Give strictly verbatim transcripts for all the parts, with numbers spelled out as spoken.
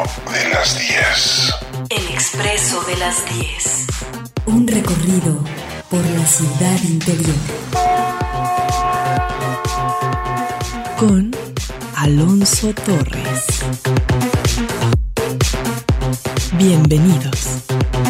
de las diez. El Expreso de las diez. Un recorrido por la ciudad interior. Con Alonso Torres. Bienvenidos.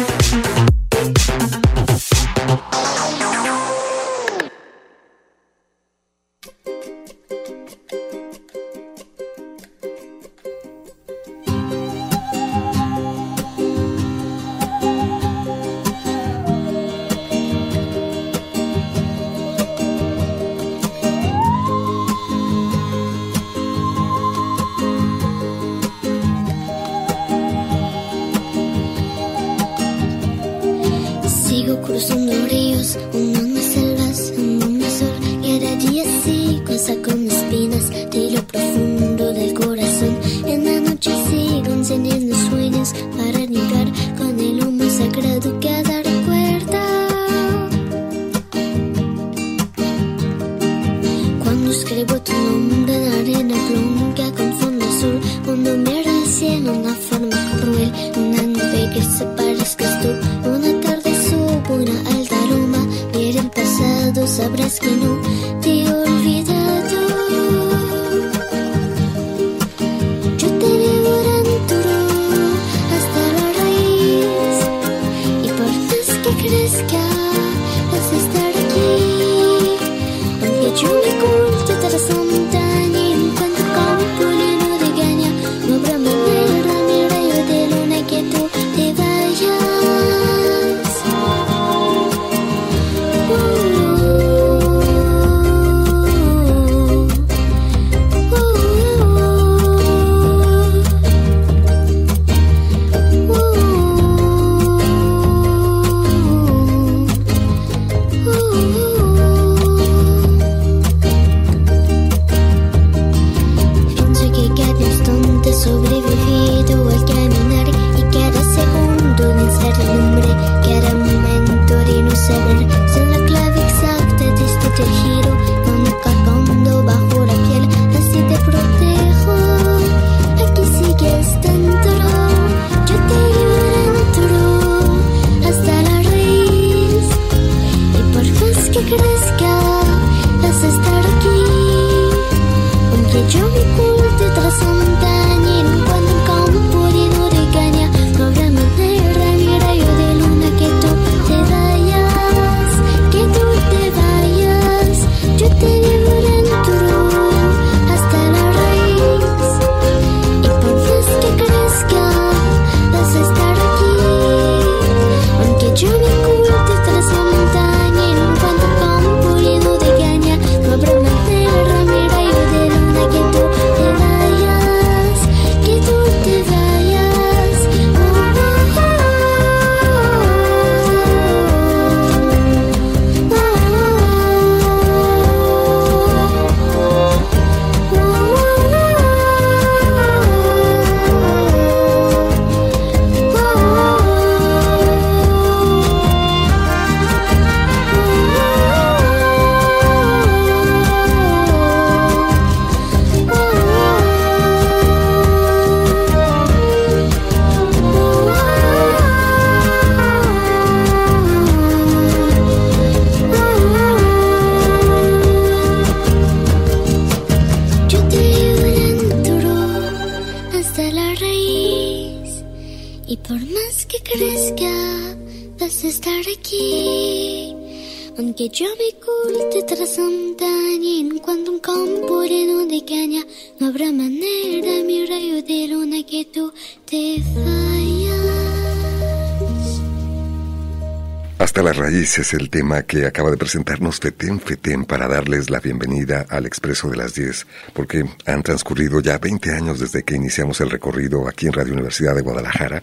Hasta las raíces es el tema que acaba de presentarnos Feten Feten para darles la bienvenida al Expreso de las diez, porque han transcurrido ya veinte años desde que iniciamos el recorrido aquí en Radio Universidad de Guadalajara,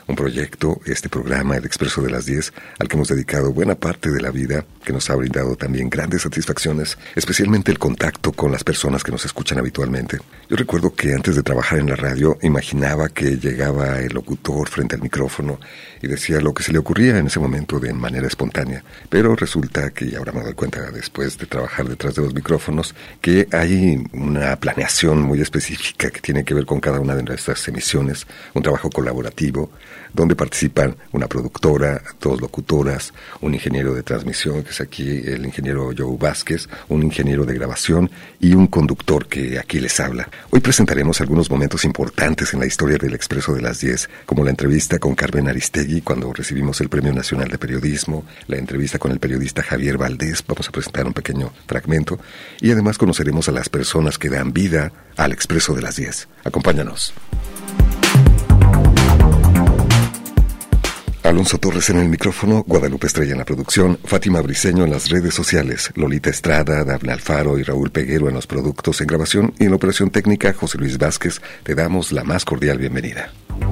Un proyecto, este programa, El Expreso de las diez, al que hemos dedicado buena parte de la vida, que nos ha brindado también grandes satisfacciones, especialmente el contacto con las personas que nos escuchan habitualmente. Yo recuerdo que antes de trabajar en la radio, imaginaba que llegaba el locutor frente al micrófono y decía lo que se le ocurría en ese momento de manera espontánea. Pero resulta que, y ahora me doy cuenta después de trabajar detrás de los micrófonos, que hay una planeación muy específica que tiene que ver con cada una de nuestras emisiones, un trabajo colaborativo, donde participan una productora, dos locutoras, un ingeniero de transmisión, que es aquí el ingeniero Joe Vázquez, un ingeniero de grabación y un conductor que aquí les habla. Hoy presentaremos algunos momentos importantes en la historia del Expreso de las diez, como la entrevista con Carmen Aristegui cuando recibimos el Premio Nacional de Periodismo, la entrevista con el periodista Javier Valdés, vamos a presentar un pequeño fragmento, y además conoceremos a las personas que dan vida al Expreso de las diez. Acompáñanos. Alonso Torres en el micrófono, Guadalupe Estrella en la producción, Fátima Briceño en las redes sociales, Lolita Estrada, Dafne Alfaro y Raúl Peguero en los productos en grabación y en la operación técnica, José Luis Vázquez. Te damos la más cordial bienvenida.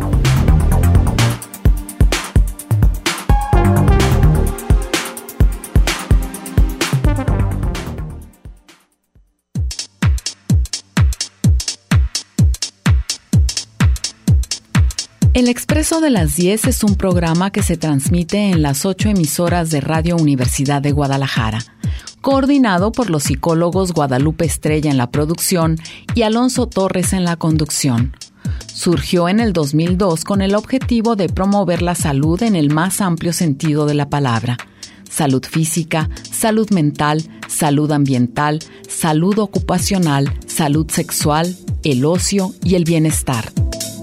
El Expreso de las diez es un programa que se transmite en las ocho emisoras de Radio Universidad de Guadalajara, coordinado por los psicólogos Guadalupe Estrella en la producción y Alonso Torres en la conducción. Surgió en el dos mil dos con el objetivo de promover la salud en el más amplio sentido de la palabra: salud física, salud mental, salud ambiental, salud ocupacional, salud sexual, el ocio y el bienestar.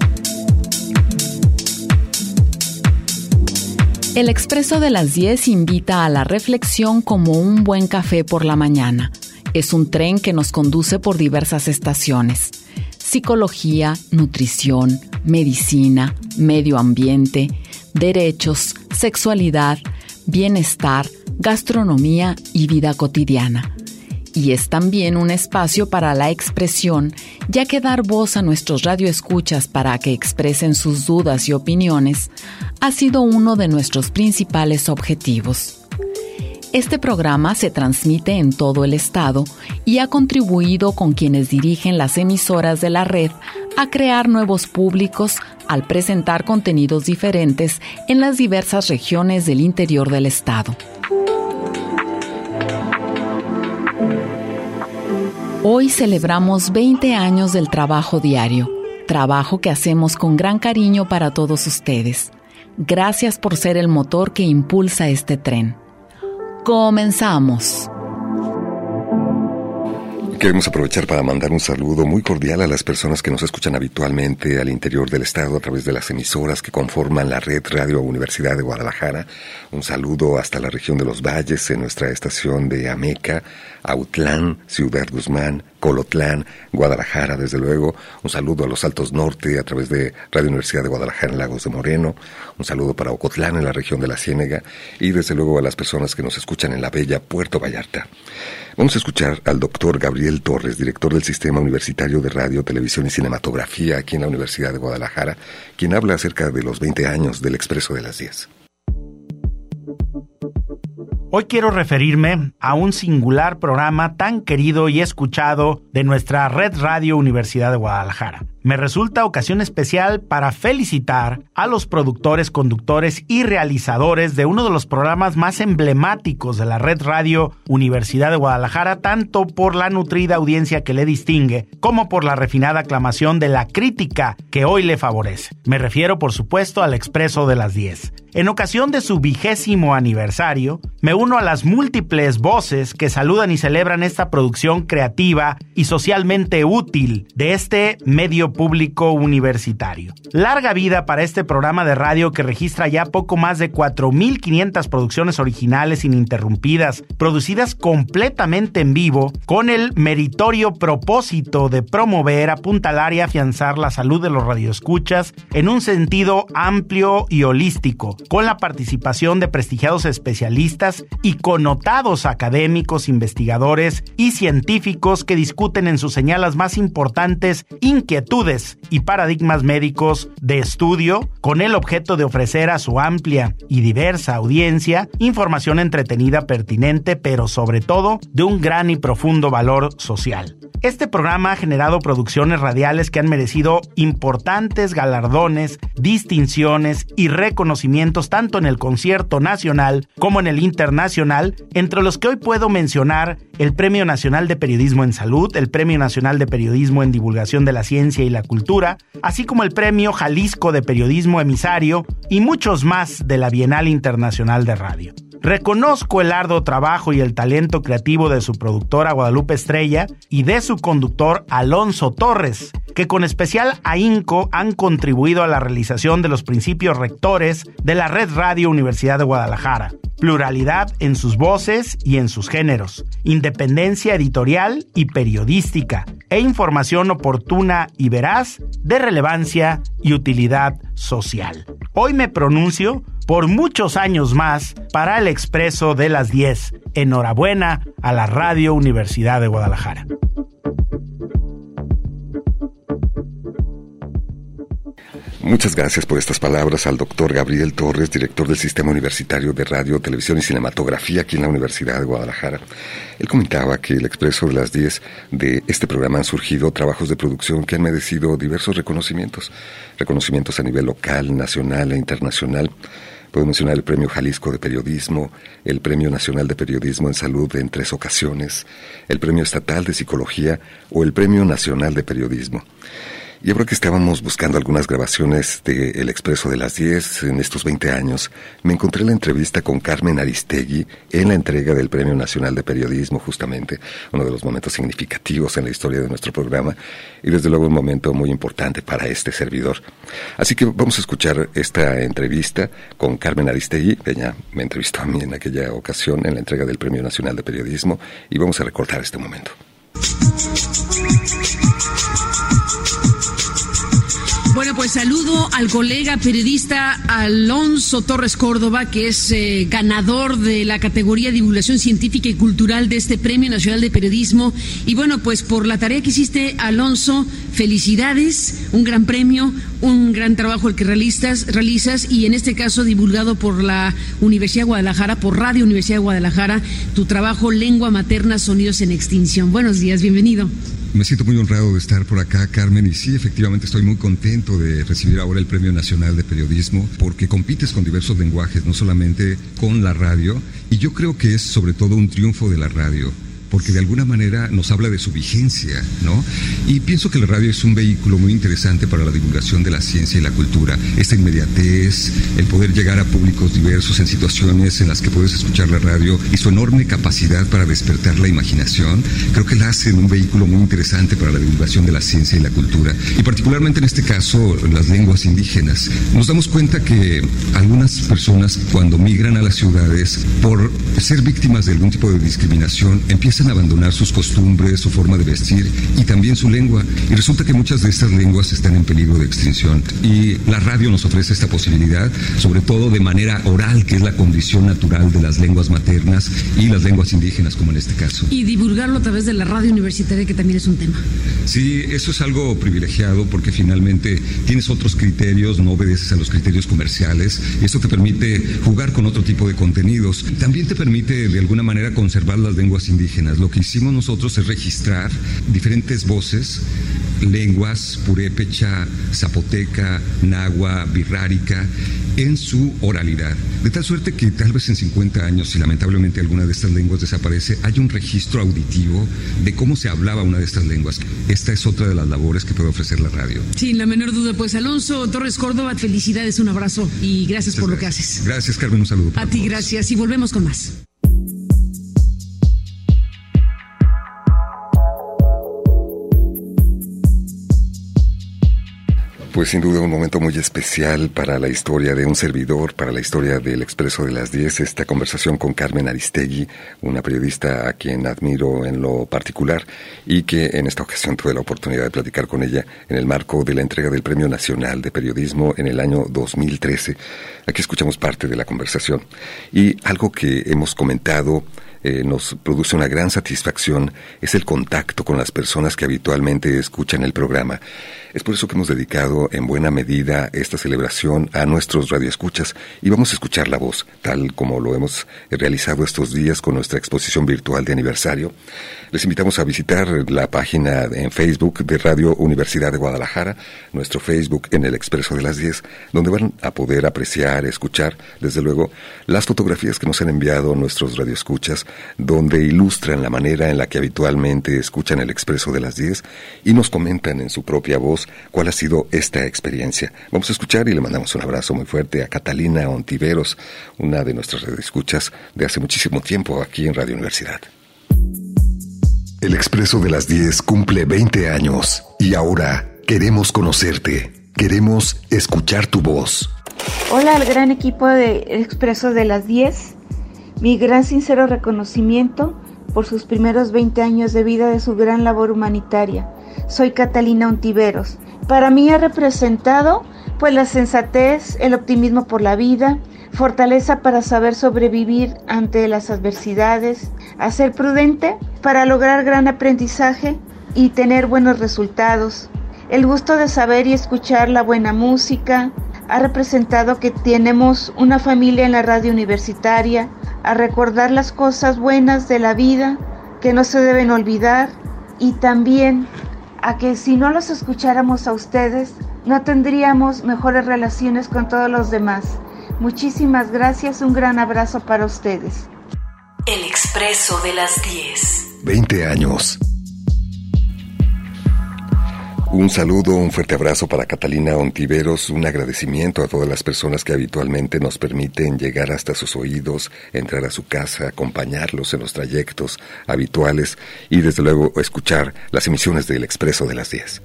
El Expreso de las diez invita a la reflexión como un buen café por la mañana. Es un tren que nos conduce por diversas estaciones: psicología, nutrición, medicina, medio ambiente, derechos, sexualidad, bienestar, gastronomía y vida cotidiana. Y es también un espacio para la expresión, ya que dar voz a nuestros radioescuchas para que expresen sus dudas y opiniones ha sido uno de nuestros principales objetivos. Este programa se transmite en todo el estado y ha contribuido con quienes dirigen las emisoras de la red a crear nuevos públicos al presentar contenidos diferentes en las diversas regiones del interior del estado. Hoy celebramos veinte años del trabajo diario, trabajo que hacemos con gran cariño para todos ustedes. Gracias por ser el motor que impulsa este tren. ¡Comenzamos! Queremos aprovechar para mandar un saludo muy cordial a las personas que nos escuchan habitualmente al interior del estado a través de las emisoras que conforman la red Radio Universidad de Guadalajara. Un saludo hasta la región de los Valles en nuestra estación de Ameca, Autlán, Ciudad Guzmán, Colotlán, Guadalajara, desde luego. Un saludo a los Altos Norte a través de Radio Universidad de Guadalajara en Lagos de Moreno. Un saludo para Ocotlán en la región de la Ciénega y desde luego a las personas que nos escuchan en la bella Puerto Vallarta. Vamos a escuchar al doctor Gabriel Torres, director del Sistema Universitario de Radio, Televisión y Cinematografía aquí en la Universidad de Guadalajara, quien habla acerca de los veinte años del Expreso de las diez. Hoy quiero referirme a un singular programa tan querido y escuchado de nuestra Red Radio Universidad de Guadalajara. Me resulta ocasión especial para felicitar a los productores, conductores y realizadores de uno de los programas más emblemáticos de la Red Radio Universidad de Guadalajara, tanto por la nutrida audiencia que le distingue, como por la refinada aclamación de la crítica que hoy le favorece. Me refiero, por supuesto, al Expreso de las diez. En ocasión de su vigésimo aniversario, me uno a las múltiples voces que saludan y celebran esta producción creativa y socialmente útil de este medio público universitario. Larga vida para este programa de radio que registra ya poco más de cuatro mil quinientas producciones originales ininterrumpidas, producidas completamente en vivo, con el meritorio propósito de promover, apuntalar y afianzar la salud de los radioescuchas en un sentido amplio y holístico, con la participación de prestigiados especialistas y connotados académicos, investigadores y científicos que discuten en sus señalas más importantes inquietudes virtudes y paradigmas médicos de estudio, con el objeto de ofrecer a su amplia y diversa audiencia información entretenida, pertinente, pero sobre todo de un gran y profundo valor social. Este programa ha generado producciones radiales que han merecido importantes galardones, distinciones y reconocimientos tanto en el concierto nacional como en el internacional, entre los que hoy puedo mencionar el Premio Nacional de Periodismo en Salud, el Premio Nacional de Periodismo en Divulgación de la Ciencia y la Cultura, así como el Premio Jalisco de Periodismo Emisario y muchos más de la Bienal Internacional de Radio. Reconozco el arduo trabajo y el talento creativo de su productora Guadalupe Estrella y de su conductor Alonso Torres, que con especial ahínco han contribuido a la realización de los principios rectores de la Red Radio Universidad de Guadalajara: pluralidad en sus voces y en sus géneros, independencia editorial y periodística, e información oportuna y veraz de relevancia y utilidad social. Hoy me pronuncio por muchos años más para el Expreso de las diez. Enhorabuena a la Radio Universidad de Guadalajara. Muchas gracias por estas palabras al doctor Gabriel Torres, director del Sistema Universitario de Radio, Televisión y Cinematografía aquí en la Universidad de Guadalajara. Él comentaba que el Expreso de las diez de este programa han surgido trabajos de producción que han merecido diversos reconocimientos, reconocimientos a nivel local, nacional e internacional. Puedo mencionar el Premio Jalisco de Periodismo, el Premio Nacional de Periodismo en Salud en tres ocasiones, el Premio Estatal de Psicología o el Premio Nacional de Periodismo. Y ahora que estábamos buscando algunas grabaciones de El Expreso de las diez en estos veinte años, me encontré la entrevista con Carmen Aristegui en la entrega del Premio Nacional de Periodismo, justamente, uno de los momentos significativos en la historia de nuestro programa, y desde luego un momento muy importante para este servidor. Así que vamos a escuchar esta entrevista con Carmen Aristegui. Ella me entrevistó a mí en aquella ocasión en la entrega del Premio Nacional de Periodismo, y vamos a recordar este momento. Bueno, pues saludo al colega periodista Alonso Torres Córdoba, que es eh, ganador de la categoría Divulgación Científica y Cultural de este Premio Nacional de Periodismo. Y bueno, pues por la tarea que hiciste, Alonso, felicidades, un gran premio, un gran trabajo el que realizas, realizas y en este caso divulgado por la Universidad de Guadalajara, por Radio Universidad de Guadalajara, tu trabajo Lengua Materna, Sonidos en Extinción. Buenos días, bienvenido. Me siento muy honrado de estar por acá, Carmen, y sí, efectivamente estoy muy contento de recibir ahora el Premio Nacional de Periodismo, porque compites con diversos lenguajes, no solamente con la radio, y yo creo que es sobre todo un triunfo de la radio, porque de alguna manera nos habla de su vigencia, ¿no? Y pienso que la radio es un vehículo muy interesante para la divulgación de la ciencia y la cultura. Esta inmediatez, el poder llegar a públicos diversos en situaciones en las que puedes escuchar la radio y su enorme capacidad para despertar la imaginación, creo que la hacen un vehículo muy interesante para la divulgación de la ciencia y la cultura. Y particularmente en este caso, las lenguas indígenas. Nos damos cuenta que algunas personas, cuando migran a las ciudades, por ser víctimas de algún tipo de discriminación, empiezan a abandonar sus costumbres, su forma de vestir y también su lengua. Y resulta que muchas de estas lenguas están en peligro de extinción. Y la radio nos ofrece esta posibilidad, sobre todo de manera oral, que es la condición natural de las lenguas maternas y las lenguas indígenas, como en este caso. Y divulgarlo a través de la radio universitaria, que también es un tema. Sí, eso es algo privilegiado porque finalmente tienes otros criterios, no obedeces a los criterios comerciales. Esto te permite jugar con otro tipo de contenidos. También te permite de alguna manera conservar las lenguas indígenas. Lo que hicimos nosotros es registrar diferentes voces, lenguas, purépecha, zapoteca, náhua, birrárica, en su oralidad. De tal suerte que tal vez en cincuenta años, si lamentablemente alguna de estas lenguas desaparece, hay un registro auditivo de cómo se hablaba una de estas lenguas. Esta es otra de las labores que puede ofrecer la radio. Sin la menor duda. Pues Alonso Torres Córdoba, felicidades, un abrazo y gracias Muchas por gracias. lo que haces. Gracias, Carmen, un saludo. A ti, gracias, y volvemos con más. Pues sin duda un momento muy especial para la historia de un servidor, para la historia del Expreso de las diez, esta conversación con Carmen Aristegui, una periodista a quien admiro en lo particular y que en esta ocasión tuve la oportunidad de platicar con ella en el marco de la entrega del Premio Nacional de Periodismo en el año dos mil trece. Aquí escuchamos parte de la conversación y algo que hemos comentado eh, nos produce una gran satisfacción es el contacto con las personas que habitualmente escuchan el programa. Es por eso que hemos dedicado en buena medida esta celebración a nuestros radioescuchas y vamos a escuchar la voz, tal como lo hemos realizado estos días con nuestra exposición virtual de aniversario. Les invitamos a visitar la página en Facebook de Radio Universidad de Guadalajara, nuestro Facebook en el Expreso de las diez, donde van a poder apreciar, escuchar, desde luego, las fotografías que nos han enviado nuestros radioescuchas, donde ilustran la manera en la que habitualmente escuchan el Expreso de las diez y nos comentan en su propia voz cuál ha sido esta experiencia. Vamos a escuchar y le mandamos un abrazo muy fuerte a Catalina Ontiveros, una de nuestras radioescuchas de hace muchísimo tiempo aquí en Radio Universidad. El Expreso de las diez cumple veinte años y ahora queremos conocerte, queremos escuchar tu voz. Hola al gran equipo de Expreso de las diez, mi gran sincero reconocimiento por sus primeros veinte años de vida de su gran labor humanitaria. Soy Catalina Ontiveros. Para mí ha representado pues la sensatez, el optimismo por la vida, fortaleza para saber sobrevivir ante las adversidades, a ser prudente para lograr gran aprendizaje y tener buenos resultados. El gusto de saber y escuchar la buena música ha representado que tenemos una familia en la radio universitaria, a recordar las cosas buenas de la vida que no se deben olvidar y también a que si no los escucháramos a ustedes, no tendríamos mejores relaciones con todos los demás. Muchísimas gracias, un gran abrazo para ustedes. El Expreso de las diez. veinte años. Un saludo, un fuerte abrazo para Catalina Ontiveros, un agradecimiento a todas las personas que habitualmente nos permiten llegar hasta sus oídos, entrar a su casa, acompañarlos en los trayectos habituales y desde luego escuchar las emisiones del Expreso de las diez.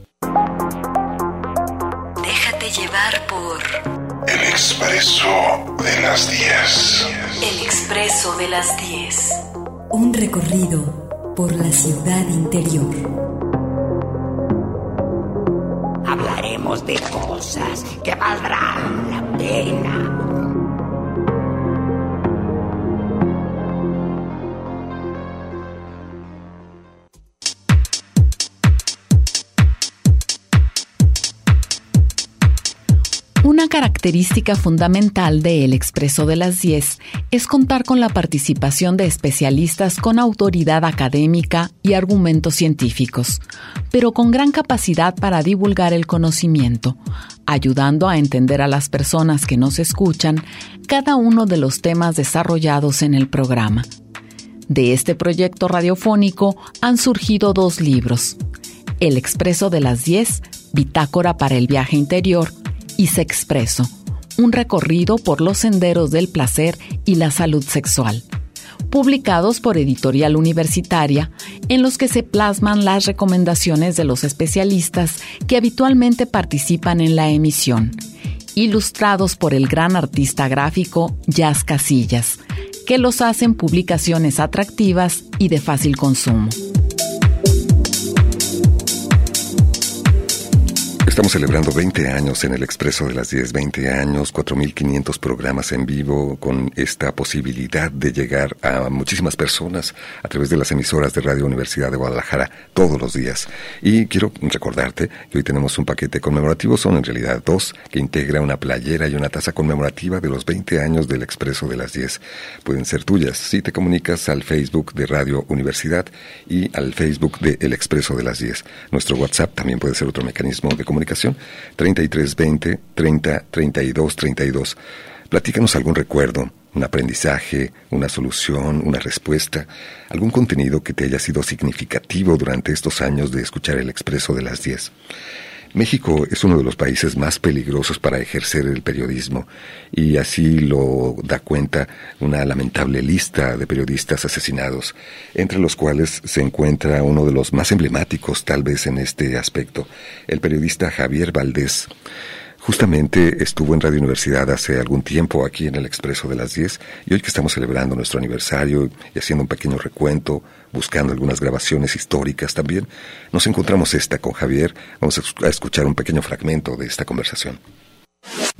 Déjate llevar por El Expreso de las diez. El Expreso de las diez. Un recorrido por la ciudad interior. Hablaremos de cosas que valdrán la pena. Una característica fundamental de El Expreso de las diez es contar con la participación de especialistas con autoridad académica y argumentos científicos, pero con gran capacidad para divulgar el conocimiento, ayudando a entender a las personas que nos escuchan cada uno de los temas desarrollados en el programa. De este proyecto radiofónico han surgido dos libros: El Expreso de las diez, Bitácora para el viaje interior, y Sexpreso, un recorrido por los senderos del placer y la salud sexual, publicados por Editorial Universitaria, en los que se plasman las recomendaciones de los especialistas que habitualmente participan en la emisión, ilustrados por el gran artista gráfico Jazz Casillas, que los hacen publicaciones atractivas y de fácil consumo. Estamos celebrando veinte años en el Expreso de las diez, veinte años, cuatro mil quinientos programas en vivo, con esta posibilidad de llegar a muchísimas personas a través de las emisoras de Radio Universidad de Guadalajara todos los días. Y quiero recordarte que hoy tenemos un paquete conmemorativo, son en realidad dos, que integra una playera y una taza conmemorativa de los veinte años del Expreso de las diez. Pueden ser tuyas si te comunicas al Facebook de Radio Universidad y al Facebook de El Expreso de las diez. Nuestro WhatsApp también puede ser otro mecanismo de comunicación. treinta y tres veinte, treinta, treinta y dos, treinta y dos. Platícanos algún recuerdo, un aprendizaje, una solución, una respuesta, algún contenido que te haya sido significativo durante estos años de escuchar el Expreso de las diez. México es uno de los países más peligrosos para ejercer el periodismo y así lo da cuenta una lamentable lista de periodistas asesinados, entre los cuales se encuentra uno de los más emblemáticos tal vez en este aspecto, el periodista Javier Valdés. Justamente estuvo en Radio Universidad hace algún tiempo aquí en el Expreso de las diez y hoy que estamos celebrando nuestro aniversario y haciendo un pequeño recuento, buscando algunas grabaciones históricas también, nos encontramos esta con Javier. Vamos a escuchar un pequeño fragmento de esta conversación.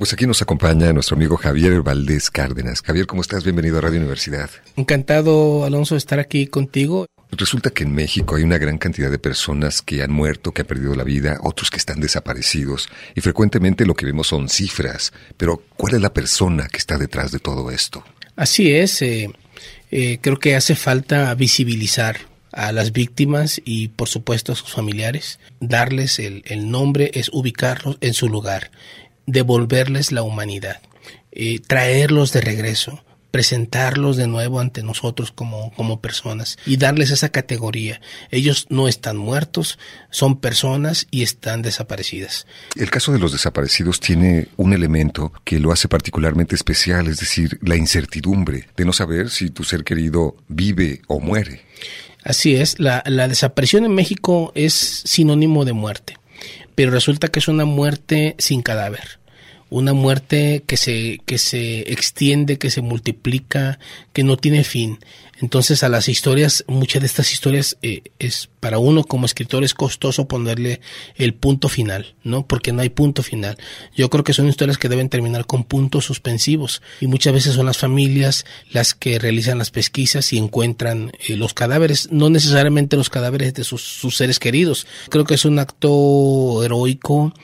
Pues aquí nos acompaña nuestro amigo Javier Valdés Cárdenas. Javier, ¿cómo estás? Bienvenido a Radio Universidad. Encantado, Alonso, de estar aquí contigo. Resulta que en México hay una gran cantidad de personas que han muerto, que han perdido la vida, otros que están desaparecidos, y frecuentemente lo que vemos son cifras. Pero, ¿cuál es la persona que está detrás de todo esto? Así es, eh, eh, creo que hace falta visibilizar a las víctimas y, por supuesto, a sus familiares. Darles el, el nombre es ubicarlos en su lugar, devolverles la humanidad, eh, traerlos de regreso, presentarlos de nuevo ante nosotros como, como personas y darles esa categoría. Ellos no están muertos, son personas y están desaparecidas. El caso de los desaparecidos tiene un elemento que lo hace particularmente especial, es decir, la incertidumbre de no saber si tu ser querido vive o muere. Así es, la, la desaparición en México es sinónimo de muerte, pero resulta que es una muerte sin cadáver. Una muerte que se, que se extiende, que se multiplica, que no tiene fin. Entonces a las historias, muchas de estas historias, eh, es para uno como escritor es costoso ponerle el punto final, ¿no? Porque no hay punto final. Yo creo que son historias que deben terminar con puntos suspensivos y muchas veces son las familias las que realizan las pesquisas y encuentran eh, los cadáveres, no necesariamente los cadáveres de sus, sus seres queridos. Creo que es un acto heroico.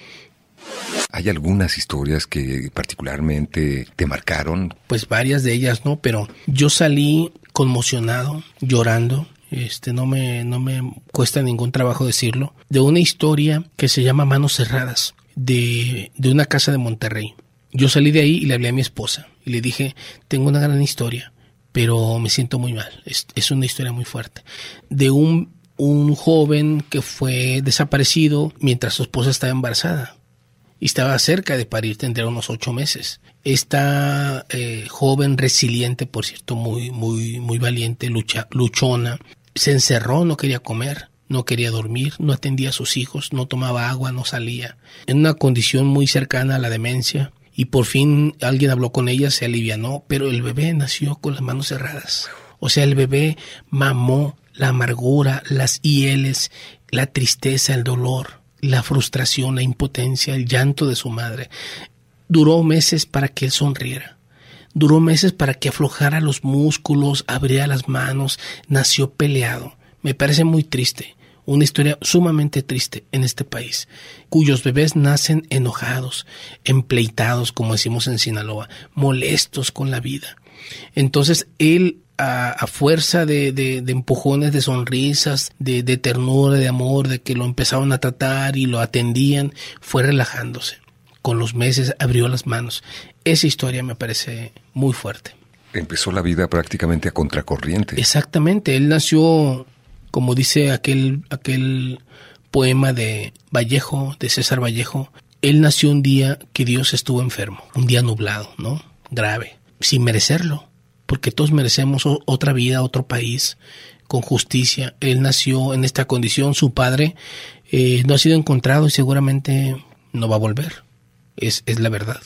¿Hay algunas historias que particularmente te marcaron? Pues varias de ellas, ¿no? Pero yo salí conmocionado, llorando, este no me, no me cuesta ningún trabajo decirlo, de una historia que se llama Manos Cerradas, de, de una casa de Monterrey. Yo salí de ahí y le hablé a mi esposa y le dije, tengo una gran historia, pero me siento muy mal, es, es una historia muy fuerte. De un, un joven que fue desaparecido mientras su esposa estaba embarazada. Y estaba cerca de parir, tendría unos ocho meses. Esta eh, joven resiliente, por cierto, muy, muy, muy valiente, lucha, luchona, se encerró, no quería comer, no quería dormir, no atendía a sus hijos, no tomaba agua, no salía. En una condición muy cercana a la demencia. Y por fin alguien habló con ella, se alivianó, pero el bebé nació con las manos cerradas. O sea, el bebé mamó la amargura, las hieles, la tristeza, el dolor, la frustración, la impotencia, el llanto de su madre. Duró meses para que él sonriera. Duró meses para que aflojara los músculos, abriera las manos, nació peleado. Me parece muy triste, una historia sumamente triste en este país, cuyos bebés nacen enojados, empleitados, como decimos en Sinaloa, molestos con la vida. Entonces él, A, a fuerza de, de, de empujones, de sonrisas, de, de ternura, de amor, de que lo empezaban a tratar y lo atendían, fue relajándose. Con los meses abrió las manos. Esa historia me parece muy fuerte. Empezó la vida prácticamente a contracorriente. Exactamente. Él nació, como dice aquel, aquel poema de Vallejo, de César Vallejo, él nació un día que Dios estuvo enfermo, un día nublado, ¿no? Grave, sin merecerlo. Porque todos merecemos otra vida, otro país, con justicia. Él nació en esta condición, su padre eh, no ha sido encontrado y seguramente no va a volver. Es, es la verdad.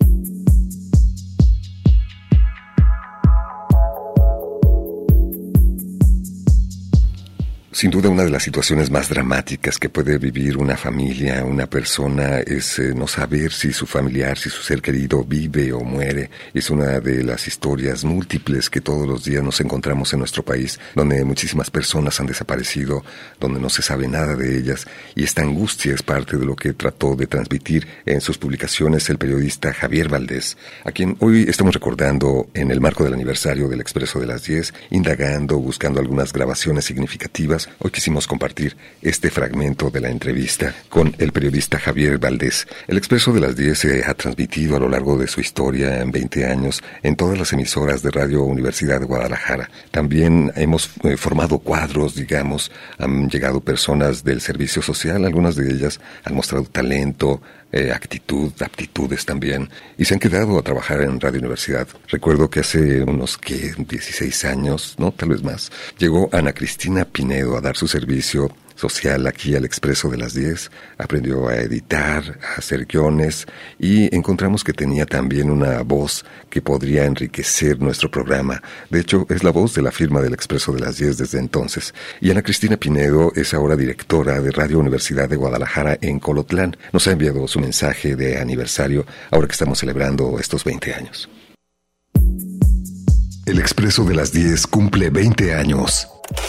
Sin duda, una de las situaciones más dramáticas que puede vivir una familia, una persona, es eh, no saber si su familiar, si su ser querido vive o muere. Es una de las historias múltiples que todos los días nos encontramos en nuestro país, donde muchísimas personas han desaparecido, donde no se sabe nada de ellas, y esta angustia es parte de lo que trató de transmitir en sus publicaciones el periodista Javier Valdés, a quien hoy estamos recordando en el marco del aniversario del Expreso de las diez, indagando, buscando algunas grabaciones significativas. Hoy quisimos compartir este fragmento de la entrevista con el periodista Javier Valdés. El Expreso de las diez se ha transmitido a lo largo de su historia en veinte años en todas las emisoras de Radio Universidad de Guadalajara. También hemos eh, formado cuadros, digamos, han llegado personas del servicio social, algunas de ellas han mostrado talento, Eh, actitud, aptitudes también, y se han quedado a trabajar en Radio Universidad. Recuerdo que hace unos, ¿qué? dieciséis años, ¿no? Tal vez más. Llegó Ana Cristina Pinedo a dar su servicio social aquí al Expreso de las diez, aprendió a editar, a hacer guiones y encontramos que tenía también una voz que podría enriquecer nuestro programa. De hecho, es la voz de la firma del Expreso de las diez desde entonces. Y Ana Cristina Pinedo es ahora directora de Radio Universidad de Guadalajara en Colotlán. Nos ha enviado su mensaje de aniversario ahora que estamos celebrando estos veinte años. El Expreso de las diez cumple veinte años.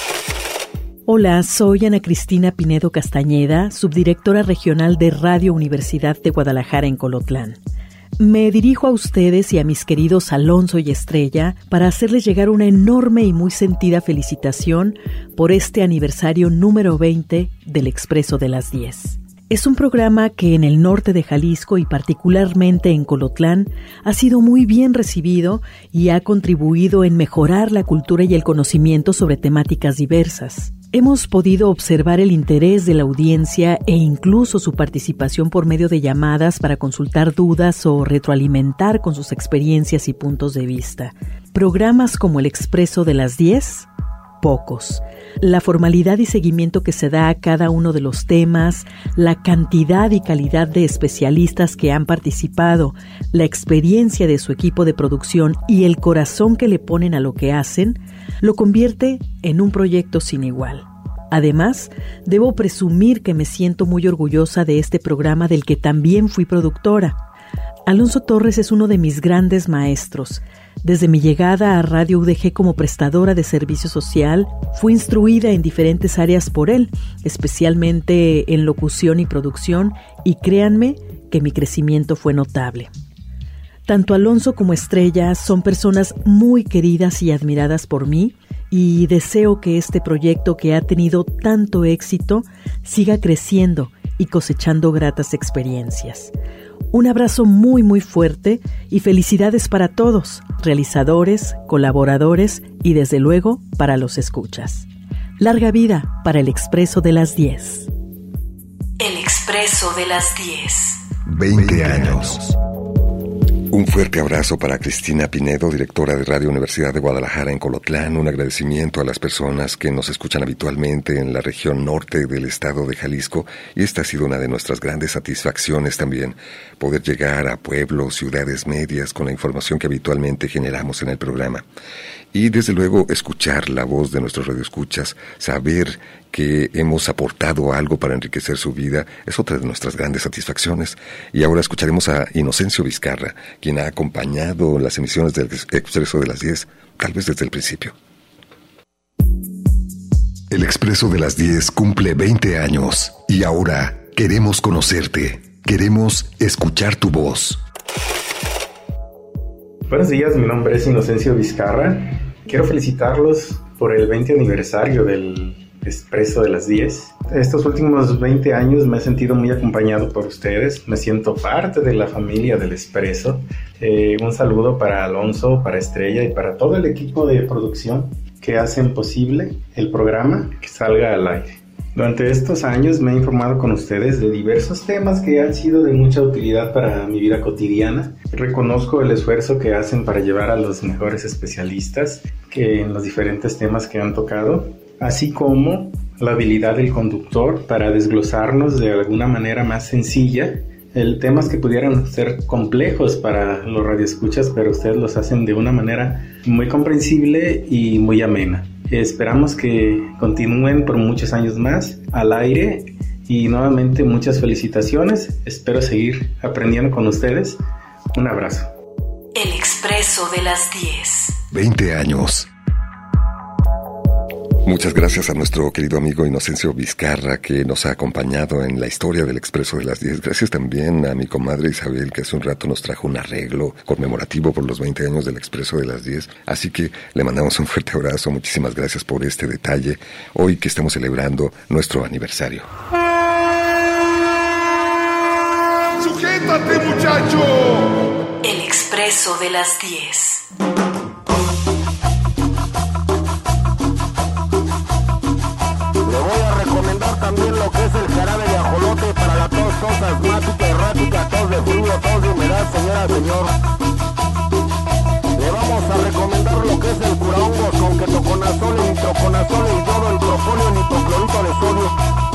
Hola, soy Ana Cristina Pinedo Castañeda, subdirectora regional de Radio Universidad de Guadalajara en Colotlán. Me dirijo a ustedes y a mis queridos Alonso y Estrella para hacerles llegar una enorme y muy sentida felicitación por este aniversario número veinte del Expreso de las diez. Es un programa que en el norte de Jalisco y particularmente en Colotlán ha sido muy bien recibido y ha contribuido en mejorar la cultura y el conocimiento sobre temáticas diversas. Hemos podido observar el interés de la audiencia e incluso su participación por medio de llamadas para consultar dudas o retroalimentar con sus experiencias y puntos de vista. Programas como el Expreso de las diez, pocos. La formalidad y seguimiento que se da a cada uno de los temas, la cantidad y calidad de especialistas que han participado, la experiencia de su equipo de producción y el corazón que le ponen a lo que hacen, lo convierte en un proyecto sin igual. Además, debo presumir que me siento muy orgullosa de este programa del que también fui productora. Alonso Torres es uno de mis grandes maestros. Desde mi llegada a Radio U D G como prestadora de servicio social, fui instruida en diferentes áreas por él, especialmente en locución y producción, y créanme que mi crecimiento fue notable. Tanto Alonso como Estrella son personas muy queridas y admiradas por mí, y deseo que este proyecto que ha tenido tanto éxito siga creciendo y cosechando gratas experiencias. Un abrazo muy muy fuerte y felicidades para todos, realizadores, colaboradores y desde luego para los escuchas. Larga vida para el Expreso de las diez. El Expreso de las diez. veinte años. Un fuerte abrazo para Cristina Pinedo, directora de Radio Universidad de Guadalajara en Colotlán. Un agradecimiento a las personas que nos escuchan habitualmente en la región norte del estado de Jalisco. Y esta ha sido una de nuestras grandes satisfacciones también, poder llegar a pueblos, ciudades medias con la información que habitualmente generamos en el programa. Y desde luego escuchar la voz de nuestros radioescuchas, saber que hemos aportado algo para enriquecer su vida, es otra de nuestras grandes satisfacciones. Y ahora escucharemos a Inocencio Vizcarra, quien ha acompañado las emisiones del Expreso de las diez, tal vez desde el principio. El Expreso de las diez cumple veinte años y ahora queremos conocerte, queremos escuchar tu voz. Buenos días, mi nombre es Inocencio Vizcarra. Quiero felicitarlos por el veinte aniversario del Expreso de las diez. Estos últimos veinte años me he sentido muy acompañado por ustedes. Me siento parte de la familia del Expreso. Eh, un saludo para Alonso, para Estrella y para todo el equipo de producción que hacen posible el programa que salga al aire. Durante estos años me he informado con ustedes de diversos temas que han sido de mucha utilidad para mi vida cotidiana. Reconozco el esfuerzo que hacen para llevar a los mejores especialistas que en los diferentes temas que han tocado, así como la habilidad del conductor para desglosarnos de alguna manera más sencilla el temas que pudieran ser complejos para los radioescuchas, pero ustedes los hacen de una manera muy comprensible y muy amena. Esperamos que continúen por muchos años más al aire y nuevamente muchas felicitaciones. Espero seguir aprendiendo con ustedes. Un abrazo. El Expreso de las diez. veinte años. Muchas gracias a nuestro querido amigo Inocencio Vizcarra, que nos ha acompañado en la historia del Expreso de las diez. Gracias también a mi comadre Isabel, que hace un rato nos trajo un arreglo conmemorativo por los veinte años del Expreso de las diez. Así que le mandamos un fuerte abrazo. Muchísimas gracias por este detalle, hoy que estamos celebrando nuestro aniversario. ¡Sujétate, muchacho! El Expreso de las diez. También lo que es el jarabe de ajolote para la tos, tos asmática, errática, tos de frío, tos de humedad, señora, señor. Le vamos a recomendar lo que es el curahongos con ketoconazol, nitroconazol, el yodo, el propóleo, nitroclorito de sodio.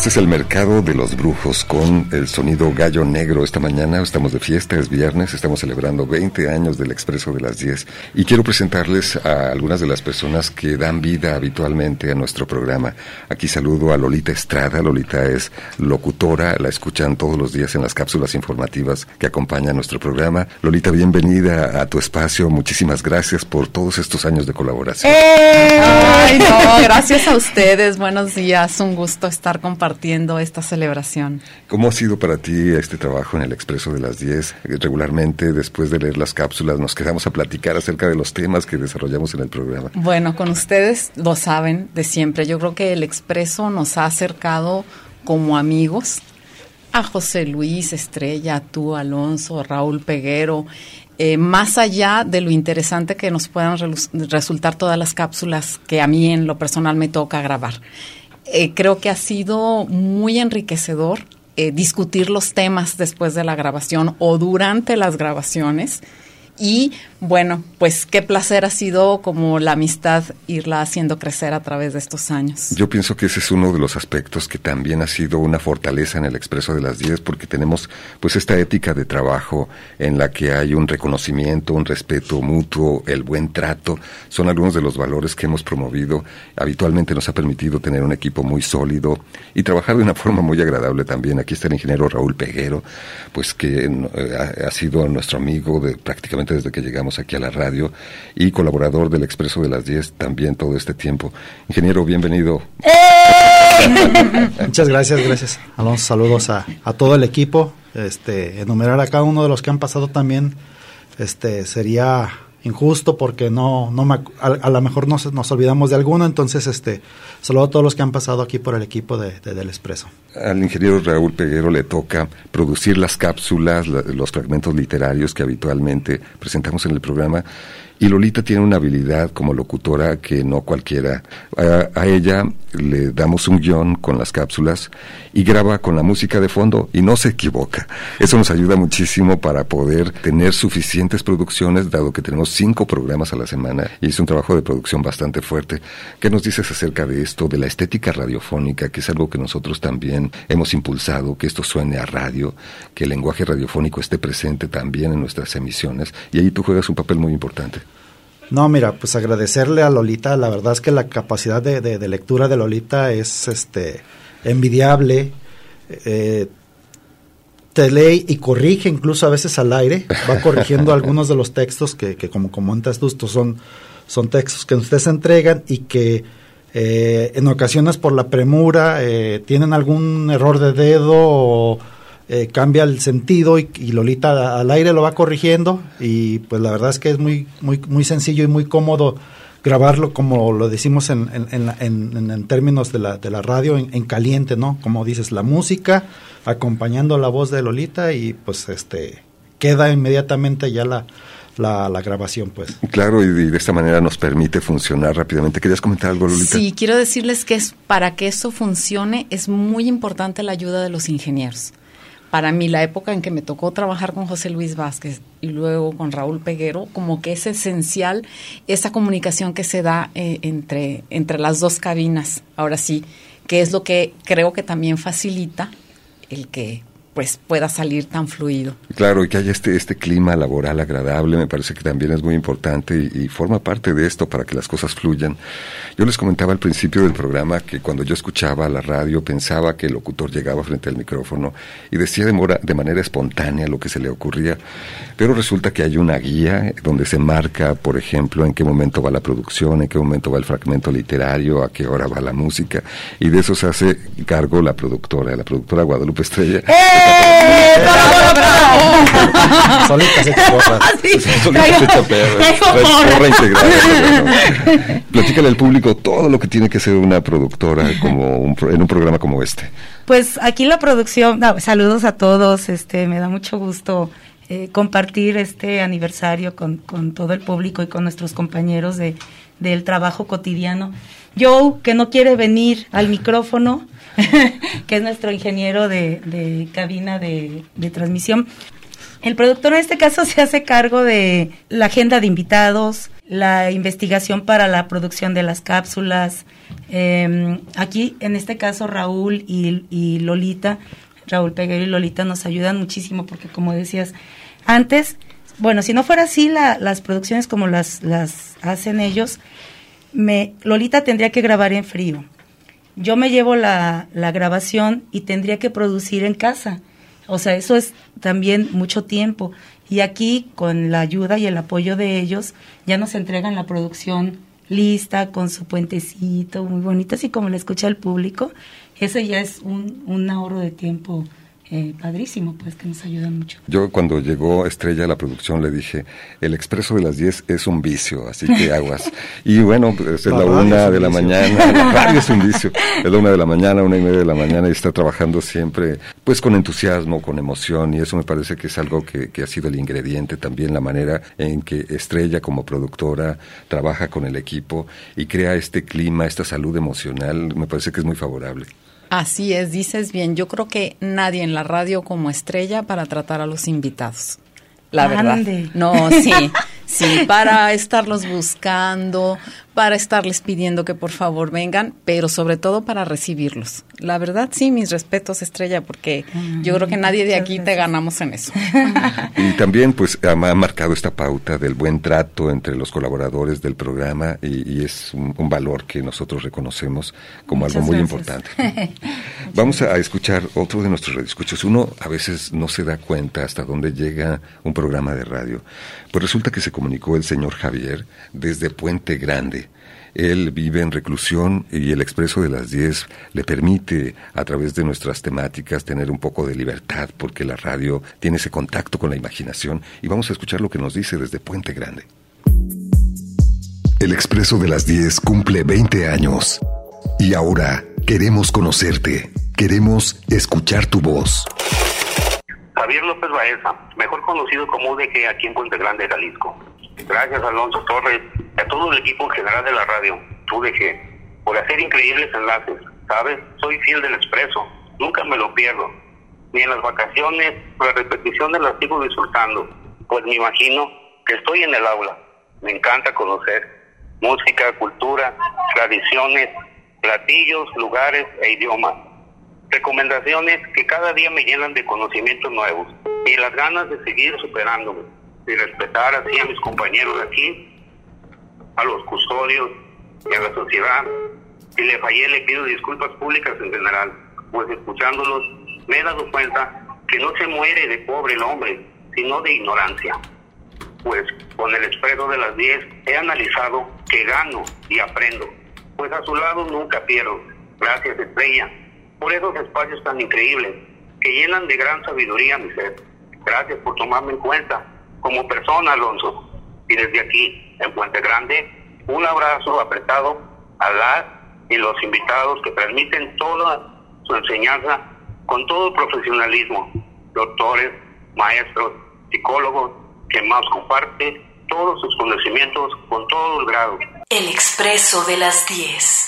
Este es el Mercado de los Brujos con el sonido gallo negro. Esta mañana estamos de fiesta, es viernes, estamos celebrando veinte años del Expreso de las diez y quiero presentarles a algunas de las personas que dan vida habitualmente a nuestro programa. Aquí saludo a Lolita Estrada. Lolita es locutora, la escuchan todos los días en las cápsulas informativas que acompañan nuestro programa. Lolita, bienvenida a tu espacio, muchísimas gracias por todos estos años de colaboración. ¡Eh! Ay, no, gracias a ustedes, buenos días, un gusto estar con compartiendo esta celebración. ¿Cómo ha sido para ti este trabajo en el Expreso de las diez? Regularmente, después de leer las cápsulas, nos quedamos a platicar acerca de los temas que desarrollamos en el programa. Bueno, con ustedes lo saben de siempre. Yo creo que el Expreso nos ha acercado como amigos a José Luis Estrella, a tú, Alonso, Raúl Peguero, eh, más allá de lo interesante que nos puedan re- resultar todas las cápsulas que a mí en lo personal me toca grabar. Eh, creo que ha sido muy enriquecedor eh, discutir los temas después de la grabación o durante las grabaciones. Y bueno, pues qué placer ha sido como la amistad irla haciendo crecer a través de estos años. Yo pienso que ese es uno de los aspectos que también ha sido una fortaleza en el Expreso de las diez, porque tenemos pues esta ética de trabajo en la que hay un reconocimiento, un respeto mutuo, el buen trato. Son algunos de los valores que hemos promovido. Habitualmente nos ha permitido tener un equipo muy sólido y trabajar de una forma muy agradable también. Aquí está el ingeniero Raúl Peguero, pues que eh, ha, ha sido nuestro amigo de prácticamente desde que llegamos aquí a la radio y colaborador del Expreso de las diez también todo este tiempo. Ingeniero, bienvenido. Muchas gracias, gracias. Alonso, saludos a, a todo el equipo. Este, enumerar a cada uno de los que han pasado también este, sería injusto porque no, no me, a, a lo mejor nos, nos olvidamos de alguno, entonces este, saludo a todos los que han pasado aquí por el equipo de, de, del Expreso. Al ingeniero Raúl Peguero le toca producir las cápsulas, la, los fragmentos literarios que habitualmente presentamos en el programa, y Lolita tiene una habilidad como locutora que no cualquiera. A, a ella le damos un guión con las cápsulas y graba con la música de fondo y no se equivoca. Eso nos ayuda muchísimo para poder tener suficientes producciones, dado que tenemos cinco programas a la semana y es un trabajo de producción bastante fuerte. ¿Qué nos dices acerca de esto, de la estética radiofónica, que es algo que nosotros también hemos impulsado, que esto suene a radio, que el lenguaje radiofónico esté presente también en nuestras emisiones, y ahí tú juegas un papel muy importante? No, mira, pues agradecerle a Lolita, la verdad es que la capacidad de, de, de lectura de Lolita es este envidiable, eh, te lee y corrige incluso a veces al aire, va corrigiendo algunos de los textos que, que como comentas tú, son, son textos que ustedes entregan y que eh, en ocasiones por la premura eh, tienen algún error de dedo o Eh, cambia el sentido y, y Lolita al aire lo va corrigiendo y pues la verdad es que es muy muy muy sencillo y muy cómodo grabarlo, como lo decimos en en, en, en, en términos de la de la radio, en, en caliente, ¿no? Como dices, la música acompañando la voz de Lolita y pues este queda inmediatamente ya la La, la grabación, pues. Claro, y de, de esta manera nos permite funcionar rápidamente. ¿Querías comentar algo, Lolita? Sí, quiero decirles que es, para que eso funcione es muy importante la ayuda de los ingenieros. Para mí, la época en que me tocó trabajar con José Luis Vázquez y luego con Raúl Peguero, como que es esencial esa comunicación que se da eh, entre, entre las dos cabinas, ahora sí, que es lo que creo que también facilita el que pues pueda salir tan fluido. Claro, y que haya este este clima laboral agradable, me parece que también es muy importante y, y forma parte de esto para que las cosas fluyan. Yo les comentaba al principio del programa que cuando yo escuchaba la radio pensaba que el locutor llegaba frente al micrófono y decía de, mora, de manera espontánea lo que se le ocurría, pero resulta que hay una guía donde se marca, por ejemplo, en qué momento va la producción, en qué momento va el fragmento literario, a qué hora va la música, y de eso se hace cargo la productora, la productora Guadalupe Estrella. ¡Eh! ¡Bravo, bravo! Solita se echa porra. Solita se echa porra integrada. Platícale al público todo lo que tiene que ser una productora como un, en un programa como este. Pues aquí la producción, no, saludos a todos, este, me da mucho gusto eh, compartir este aniversario con, con todo el público y con nuestros compañeros de del trabajo cotidiano. Joe, que no quiere venir al micrófono, que es nuestro ingeniero de, de cabina de, de transmisión. El productor en este caso se hace cargo de la agenda de invitados, la investigación para la producción de las cápsulas. Eh, aquí, en este caso, Raúl y, y Lolita, Raúl Peguero y Lolita nos ayudan muchísimo porque, como decías, antes, bueno, si no fuera así la, las producciones como las, las hacen ellos, me, Lolita tendría que grabar en frío. Yo me llevo la, la grabación y tendría que producir en casa. O sea, eso es también mucho tiempo. Y aquí, con la ayuda y el apoyo de ellos, ya nos entregan la producción lista, con su puentecito, muy bonito, así como la escucha el público. Ese ya es un, un ahorro de tiempo eh, padrísimo, pues, que nos ayuda mucho. Yo, cuando llegó Estrella a la producción, le dije, el Expreso de las diez es un vicio, así que aguas. Y bueno, pues, es la, la una es de la vicio. mañana, la radio es un vicio, es la una de la mañana, una y media de la mañana, y está trabajando siempre, pues, con entusiasmo, con emoción, y eso me parece que es algo que, que ha sido el ingrediente también, la manera en que Estrella, como productora, trabaja con el equipo y crea este clima, esta salud emocional, me parece que es muy favorable. Así es, dices bien. Yo creo que nadie en la radio como Estrella para tratar a los invitados. La Ande. verdad. No, sí, sí, para estarlos buscando, para estarles pidiendo que por favor vengan, pero sobre todo para recibirlos. La verdad, sí, mis respetos, Estrella, porque mm, yo creo que nadie de aquí te ganamos en eso. Y también, pues, ha marcado esta pauta del buen trato entre los colaboradores del programa y, y es un, un valor que nosotros reconocemos como Muchas algo muy gracias. importante. Vamos a escuchar otro de nuestros radioescuchos. Uno a veces no se da cuenta hasta dónde llega un programa de radio. Pues resulta que se comunicó el señor Javier desde Puente Grande. Él vive en reclusión y el Expreso de las diez le permite, a través de nuestras temáticas, tener un poco de libertad, porque la radio tiene ese contacto con la imaginación. Y vamos a escuchar lo que nos dice desde Puente Grande. El Expreso de las diez cumple veinte años. Y ahora queremos conocerte. Queremos escuchar tu voz. Javier López Baeza, mejor conocido como U D G aquí en Puente Grande, Jalisco. Gracias a Alonso Torres y a todo el equipo en general de la radio, U D G, por hacer increíbles enlaces. ¿Sabes? Soy fiel del Expreso, nunca me lo pierdo. Ni en las vacaciones, la repetición de las sigo disfrutando, pues me imagino que estoy en el aula. Me encanta conocer música, cultura, tradiciones, platillos, lugares e idiomas. Recomendaciones que cada día me llenan de conocimientos nuevos y las ganas de seguir superándome y respetar así a mis compañeros de aquí, a los custodios y a la sociedad. Si le fallé, le pido disculpas públicas en general, pues escuchándolos me he dado cuenta que no se muere de pobre el hombre, sino de ignorancia. Pues con el Expreso de las diez he analizado que gano y aprendo, pues a su lado nunca pierdo. Gracias, Estrella, por esos espacios tan increíbles que llenan de gran sabiduría mi ser. Gracias por tomarme en cuenta como persona, Alonso. Y desde aquí, en Puente Grande, un abrazo apretado a las y los invitados que transmiten toda su enseñanza con todo el profesionalismo. Doctores, maestros, psicólogos, que más comparte todos sus conocimientos con todo el grado. El Expreso de las diez.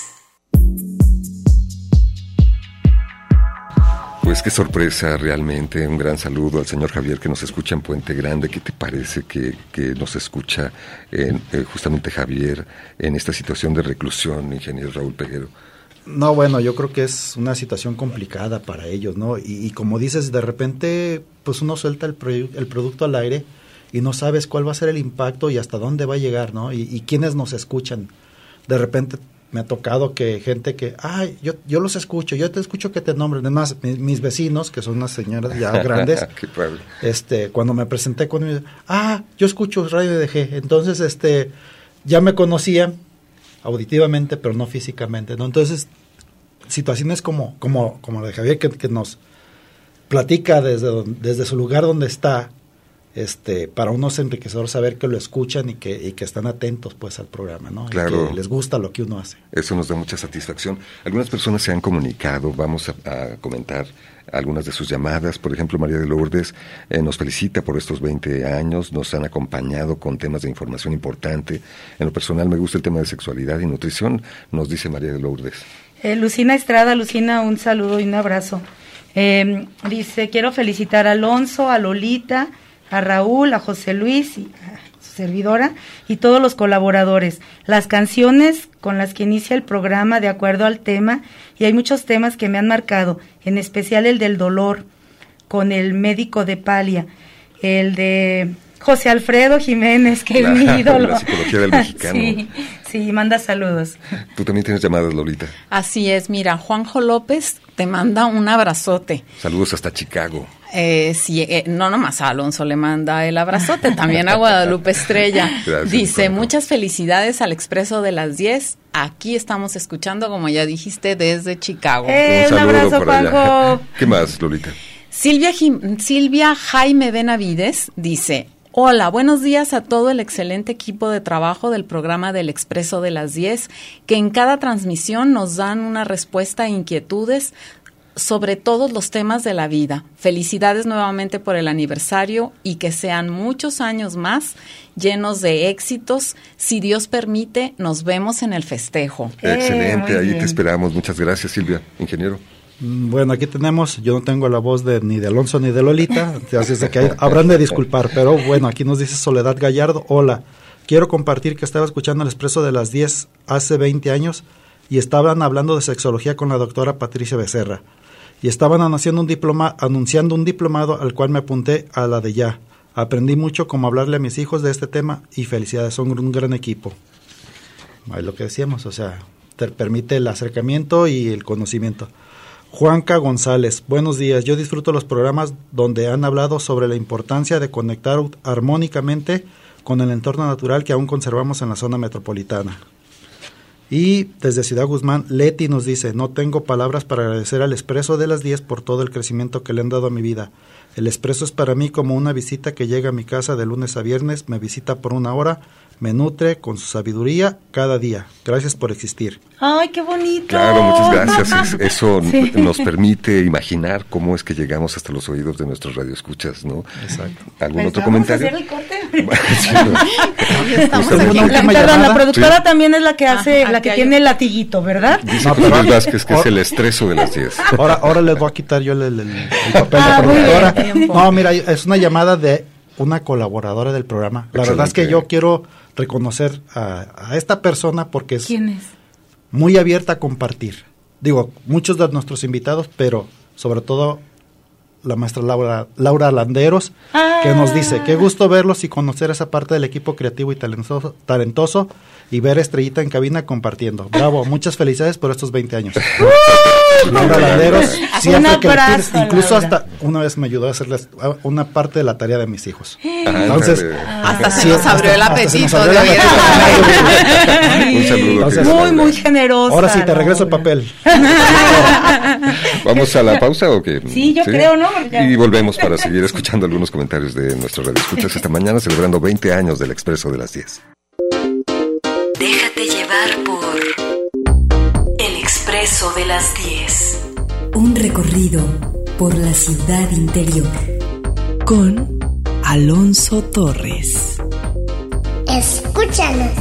Pues qué sorpresa realmente, un gran saludo al señor Javier que nos escucha en Puente Grande. ¿Qué te parece que, que nos escucha en, eh, justamente Javier en esta situación de reclusión, ingeniero Raúl Peguero? No, bueno, yo creo que es una situación complicada para ellos, ¿no? Y, y como dices, de repente, pues uno suelta el, pro, el producto al aire y no sabes cuál va a ser el impacto y hasta dónde va a llegar, ¿no? Y, y quiénes nos escuchan. De repente me ha tocado que gente que, ay, yo yo los escucho, yo te escucho que te nombren. Además, mi, mis vecinos, que son unas señoras ya grandes, este, cuando me presenté con ellos, ah, yo escucho Radio D G. Entonces, este, ya me conocían auditivamente, pero no físicamente, ¿no? Entonces, situaciones como como como la de Javier, que, que nos platica desde, desde su lugar donde está, este, para uno es enriquecedor saber que lo escuchan y que y que están atentos pues al programa, ¿no? Claro. Y que les gusta lo que uno hace. Eso nos da mucha satisfacción. Algunas personas se han comunicado, vamos a, a comentar algunas de sus llamadas. Por ejemplo, María de Lourdes eh, nos felicita por estos veinte años, nos han acompañado con temas de información importante. En lo personal me gusta el tema de sexualidad y nutrición, nos dice María de Lourdes. Eh, Lucina Estrada, Lucina, un saludo y un abrazo. Eh, dice, quiero felicitar a Alonso, a Lolita, a Raúl, a José Luis, y, servidora, y todos los colaboradores. Las canciones con las que inicia el programa de acuerdo al tema, y hay muchos temas que me han marcado, en especial el del dolor, con el médico de Palia, el de José Alfredo Jiménez, que claro, es mi ídolo. La psicología del mexicano. Sí, sí, manda saludos. Tú también tienes llamadas, Lolita. Así es, mira, Juanjo López te manda un abrazote. Saludos hasta Chicago. Eh, sí, eh, no nomás a Alonso le manda el abrazote, también a Guadalupe Estrella. Gracias, dice, Juanjo. Muchas felicidades al Expreso de las diez. Aquí estamos escuchando, como ya dijiste, desde Chicago. Eh, un, un abrazo, Juanjo. ¿Qué más, Lolita? Silvia, Jim, Silvia Jaime Benavides dice, hola, buenos días a todo el excelente equipo de trabajo del programa del Expreso de las diez, que en cada transmisión nos dan una respuesta a inquietudes sobre todos los temas de la vida. Felicidades nuevamente por el aniversario y que sean muchos años más llenos de éxitos. Si Dios permite, nos vemos en el festejo. Excelente, eh, ahí bien. te esperamos. Muchas gracias, Silvia, ingeniero. Bueno, aquí tenemos, yo no tengo la voz de ni de Alonso ni de Lolita, así es de que hay, habrán de disculpar, pero bueno, aquí nos dice Soledad Gallardo, hola, quiero compartir que estaba escuchando el Expreso de las diez hace veinte años y estaban hablando de sexología con la doctora Patricia Becerra y estaban anunciando un, diploma, anunciando un diplomado al cual me apunté a la de ya. Aprendí mucho cómo hablarle a mis hijos de este tema y felicidades, son un gran equipo. Es lo que decíamos, o sea, te permite el acercamiento y el conocimiento. Juanca González, buenos días. Yo disfruto los programas donde han hablado sobre la importancia de conectar armónicamente con el entorno natural que aún conservamos en la zona metropolitana. Y desde Ciudad Guzmán, Leti nos dice, no tengo palabras para agradecer al Expreso de las diez por todo el crecimiento que le han dado a mi vida. El Expreso es para mí como una visita que llega a mi casa de lunes a viernes, me visita por una hora, me nutre con su sabiduría cada día. Gracias por existir. ¡Ay, qué bonito! Claro, muchas gracias. Eso sí. nos permite imaginar cómo es que llegamos hasta los oídos de nuestros radioescuchas, ¿no? Exacto. ¿Algún otro comentario? ¿Vamos a hacer el corte? Sí, no. la, perdón, la productora sí. también es la que hace, ah, la que tiene el latiguito, ¿verdad? Dice no, José Vázquez que es el estreso de las diez. Ahora, ahora les voy a quitar yo el, el, el papel ah, de productora. No, mira, es una llamada de una colaboradora del programa. La Excelente. verdad es que yo quiero reconocer a, a esta persona porque es, ¿Quién es muy abierta a compartir. Digo, muchos de nuestros invitados, pero sobre todo la maestra Laura, Laura Landeros, ah. que nos dice, qué gusto verlos y conocer esa parte del equipo creativo y talentoso, talentoso y ver a Estrellita en cabina compartiendo. Bravo, muchas felicidades por estos veinte años. Uh, Laura Landeros, siempre que le pides, incluso Laura. Hasta una vez me ayudó a hacerles una parte de la tarea de mis hijos. Ah, Entonces, ah. hasta se nos abrió el apetito. Un saludo. Entonces, muy, muy generosa. Ahora sí, te regreso el papel. ¿Vamos a la pausa o qué? Sí, yo ¿Sí? creo, ¿no? Y volvemos para seguir escuchando algunos comentarios de nuestros radioescuchas esta mañana, celebrando veinte años del Expreso de las diez. Déjate llevar por el Expreso de las diez. Un recorrido por la ciudad interior. Con Alonso Torres. Escúchanos.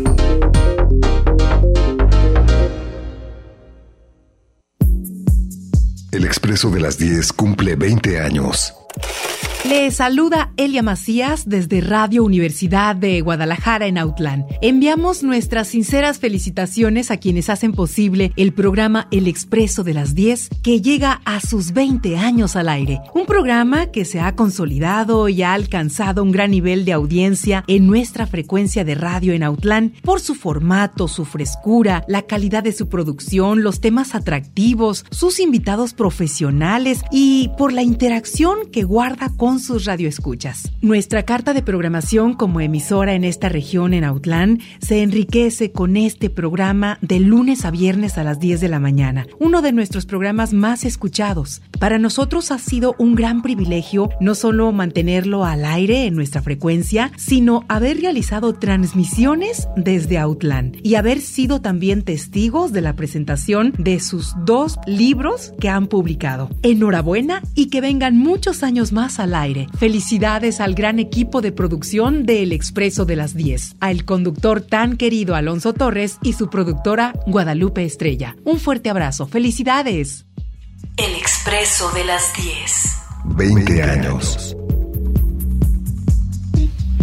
El Expreso de las diez cumple veinte años. Le saluda Elia Macías desde Radio Universidad de Guadalajara en Autlán. Enviamos nuestras sinceras felicitaciones a quienes hacen posible el programa El Expreso de las diez, que llega a sus veinte años al aire. Un programa que se ha consolidado y ha alcanzado un gran nivel de audiencia en nuestra frecuencia de radio en Autlán por su formato, su frescura, la calidad de su producción, los temas atractivos, sus invitados profesionales y por la interacción que guarda con sus radioescuchas. Nuestra carta de programación como emisora en esta región en Autlán se enriquece con este programa de lunes a viernes a las diez de la mañana, uno de nuestros programas más escuchados. Para nosotros ha sido un gran privilegio no solo mantenerlo al aire en nuestra frecuencia, sino haber realizado transmisiones desde Autlán y haber sido también testigos de la presentación de sus dos libros que han publicado. Enhorabuena y que vengan muchos años más al aire. Felicidades al gran equipo de producción de El Expreso de las diez, al conductor tan querido Alonso Torres y su productora Guadalupe Estrella. Un fuerte abrazo. ¡Felicidades! El Expreso de las diez. veinte años.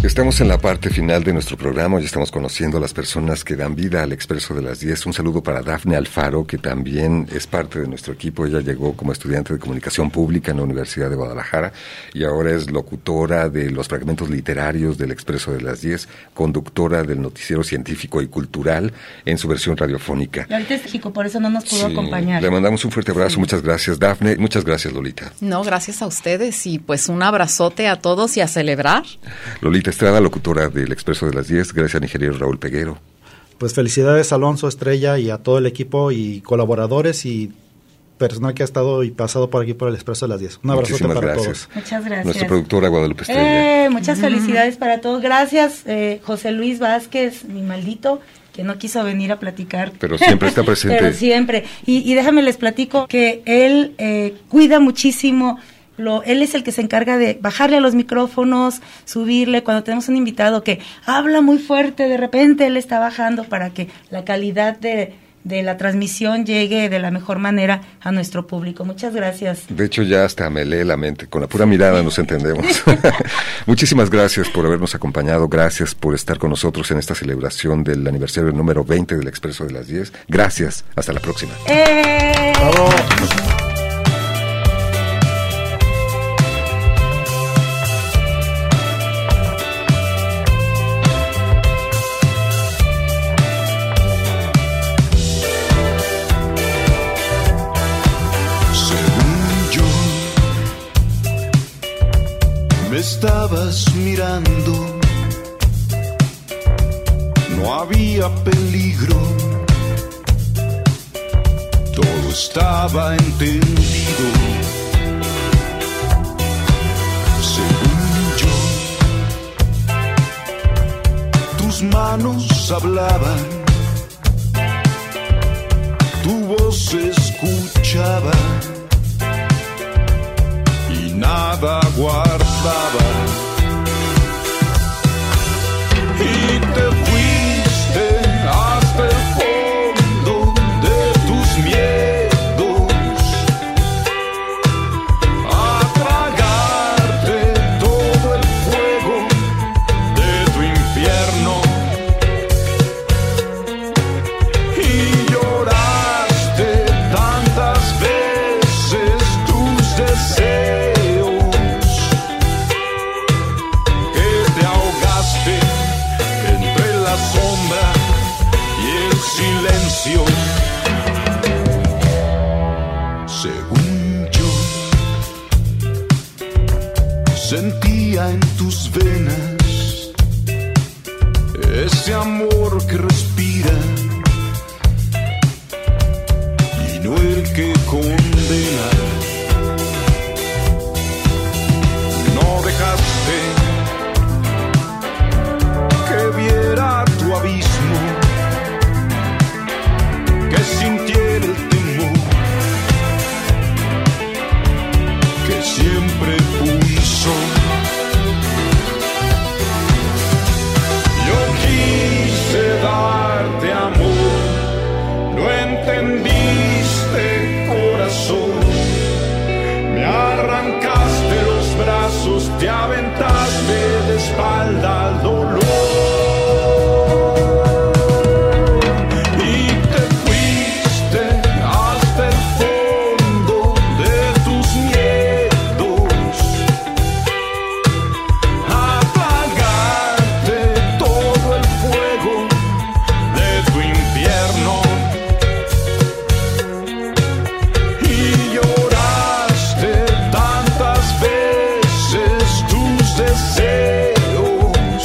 Estamos en la parte final de nuestro programa y estamos conociendo a las personas que dan vida al Expreso de las diez. Un saludo para Dafne Alfaro, que también es parte de nuestro equipo. Ella llegó como estudiante de Comunicación Pública en la Universidad de Guadalajara y ahora es locutora de los fragmentos literarios del Expreso de las diez, conductora del noticiero científico y cultural en su versión radiofónica. Y ahorita es México, por eso no nos pudo Sí, acompañar. le mandamos un fuerte abrazo. Sí. Muchas gracias, Dafne. Muchas gracias, Lolita. No, gracias a ustedes y pues un abrazote a todos y a celebrar. Lolita Estrada, locutora del Expreso de las diez. Gracias al ingeniero Raúl Peguero. Pues felicidades a Alonso Estrella y a todo el equipo y colaboradores y personal que ha estado y pasado por aquí por el Expreso de las diez. Un abrazo para gracias. todos. Muchas gracias. Nuestra productora Guadalupe Estrella. Eh, muchas felicidades para todos. Gracias, eh, José Luis Vázquez, mi maldito, que no quiso venir a platicar. Pero siempre está presente. Pero siempre. Y, y déjame les platico que él eh, cuida muchísimo. Lo, él es el que se encarga de bajarle a los micrófonos, subirle, cuando tenemos un invitado que habla muy fuerte, de repente él está bajando para que la calidad de, de la transmisión llegue de la mejor manera a nuestro público. Muchas gracias. De hecho, ya hasta me lee la mente. Con la pura mirada nos entendemos. Muchísimas gracias por habernos acompañado. Gracias por estar con nosotros en esta celebración del aniversario número veinte del Expreso de las diez. Gracias. Hasta la próxima. ¡Eh! ¡Bravo! Me estabas mirando, no había peligro, todo estaba entendido. Según yo, tus manos hablaban, tu voz se escuchaba. Nada guardaba y te fuiste hasta el fondo de tus miedos a tragarte todo el fuego de tu infierno y lloraste tantas veces tus deseos. Silencio. Según yo, sentía en tus venas ese amor que respira y no el que condena. No dejaste que viera tu abismo, que sintiera el temor que siempre pulsó. Yo quise darte amor, no entendiste, corazón. Me arrancaste los brazos, te aventaste de espalda al dolor. Tus deseos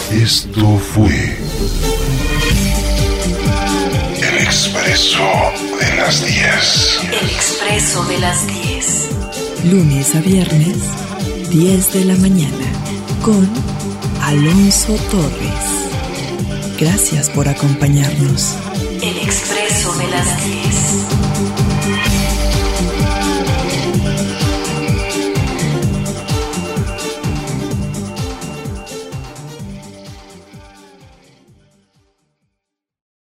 Esto fue El Expreso de las diez. El Expreso de las diez. Lunes a viernes, diez de la mañana, con Alonso Torres. Gracias por acompañarnos. El Expreso de las diez.